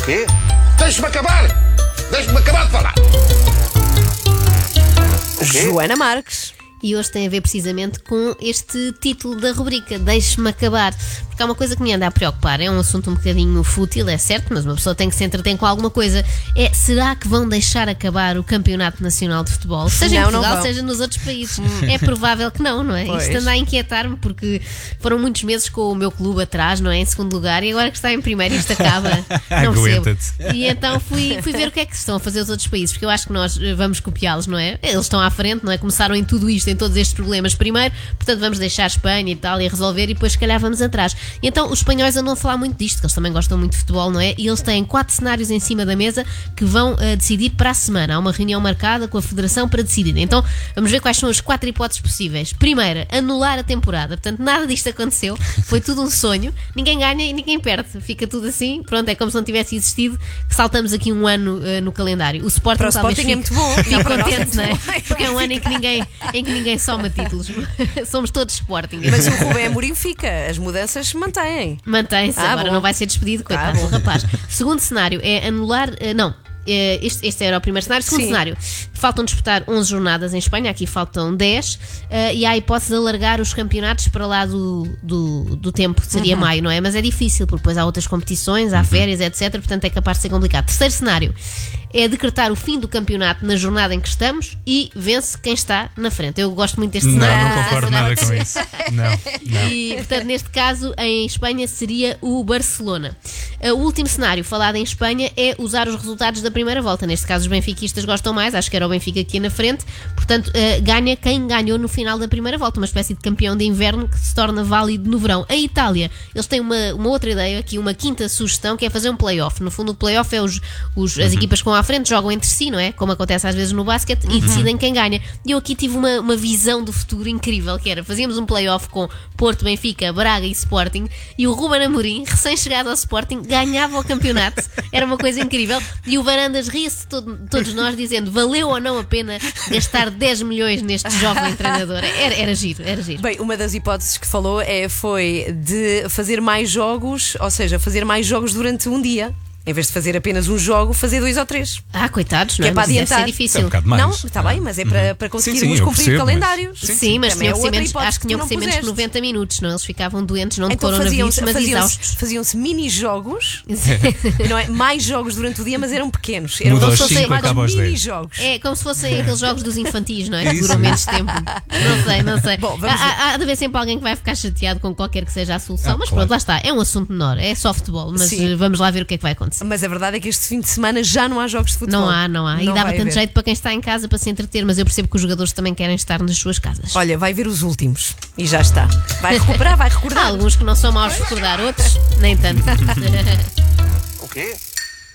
quê? Deixe-me acabar! Deixe-me acabar de falar! Joana Marques. E hoje tem a ver precisamente com este título da rubrica, Deixe-me acabar. Porque há uma coisa que me anda a preocupar. É um assunto um bocadinho fútil, é certo, mas uma pessoa tem que se entreter com alguma coisa. Será que vão deixar acabar o Campeonato Nacional de Futebol? Seja em Portugal, seja nos outros países. É provável que não, não é? Pois. Isto anda a inquietar-me porque foram muitos meses com o meu clube atrás, não é? Em segundo lugar, e agora que está em primeiro isto acaba. Não percebo. E então fui ver o que é que estão a fazer os outros países, porque eu acho que nós vamos copiá-los, não é? Eles estão à frente, não é? Começaram em tudo isto, em todos estes problemas primeiro, portanto vamos deixar a Espanha e tal e resolver e depois se calhar vamos atrás. E então os espanhóis andam a falar muito disto, que eles também gostam muito de futebol, não é? E eles têm 4 cenários em cima da mesa que vão decidir para a semana. Há uma reunião marcada com a Federação para decidir. Então vamos ver quais são as 4 hipóteses possíveis. Primeira, anular a temporada. Portanto, nada disto aconteceu. Foi tudo um sonho. Ninguém ganha e ninguém perde. Fica tudo assim. Pronto, é como se não tivesse existido. Saltamos aqui um ano no calendário. O Sporting Para o talvez Sporting é muito bom. Fique Para nós contente, não é? muito bom. Porque é um ano em que ninguém soma títulos. Somos todos Sporting. Mas o Rubem Amorim fica, as mudanças se mantêm. Mantém-se, agora bom. não vai ser despedido, coitado do rapaz. Segundo cenário é anular. Não. Este era o primeiro cenário. Segundo cenário, faltam disputar 11 jornadas em Espanha, aqui faltam 10, e há a hipótese de alargar os campeonatos para lá do tempo, que seria maio, não é? Mas é difícil, porque depois há outras competições, há férias, etc. Portanto é capaz de ser complicado. Terceiro cenário é decretar o fim do campeonato na jornada em que estamos e vence quem está na frente. Eu gosto muito deste cenário. Não concordo nada com isso. Não. E, portanto, neste caso, em Espanha seria o Barcelona. O último cenário falado em Espanha é usar os resultados da primeira volta. Neste caso, os benfiquistas gostam mais. Acho que era o Benfica aqui na frente. Portanto, ganha quem ganhou no final da primeira volta. Uma espécie de campeão de inverno que se torna válido no verão. A Itália, eles têm uma outra ideia aqui, uma quinta sugestão, que é fazer um play-off. No fundo, o play-off é as equipas com à frente jogam entre si, não é? Como acontece às vezes no basquete, e decidem quem ganha. E eu aqui tive uma visão do futuro incrível, que era, fazíamos um play-off com Porto, Benfica, Braga e Sporting, e o Ruben Amorim, recém-chegado ao Sporting, ganhava o campeonato. Era uma coisa incrível. E o Varandas ria-se todos nós, dizendo, valeu ou não a pena gastar 10 milhões neste jovem treinador? Era giro. Bem, uma das hipóteses que falou foi de fazer mais jogos, ou seja, fazer mais jogos durante um dia. Em vez de fazer apenas um jogo, fazer 2 ou 3. Coitados, não Que é? é para Mas deve adiantar. ser difícil. É um bocado mais. Não, está bem, mas é para conseguirmos sim, eu cumprir percebo, calendários. Sim, mas Também tinham que ser outra menos, hipótese acho que tinham que ser tu não menos de puseste. 90 minutos, não? Eles ficavam doentes, não de Então coronavírus, mas exaustos. faziam-se mini-jogos, não é? Mais jogos durante o dia, mas eram pequenos. Muda Eram aos fossem 5, acaba aos 10. mini-jogos. É como se fossem aqueles jogos dos infantis, não é? Que duram menos tempo. Não sei. Bom, vamos há de haver sempre alguém que vai ficar chateado com qualquer que seja a solução, mas claro. pronto, lá está. É um assunto menor, é só futebol, mas Sim. vamos lá ver o que é que vai acontecer. Mas a verdade é que este fim de semana já não há jogos de futebol. Não há. E dava vai tanto haver. jeito para quem está em casa para se entreter, mas eu percebo que os jogadores também querem estar nas suas casas. Olha, vai ver os últimos e já está. Vai recuperar, vai Há recordar. alguns que não são maus de recordar, outros nem tanto. O quê?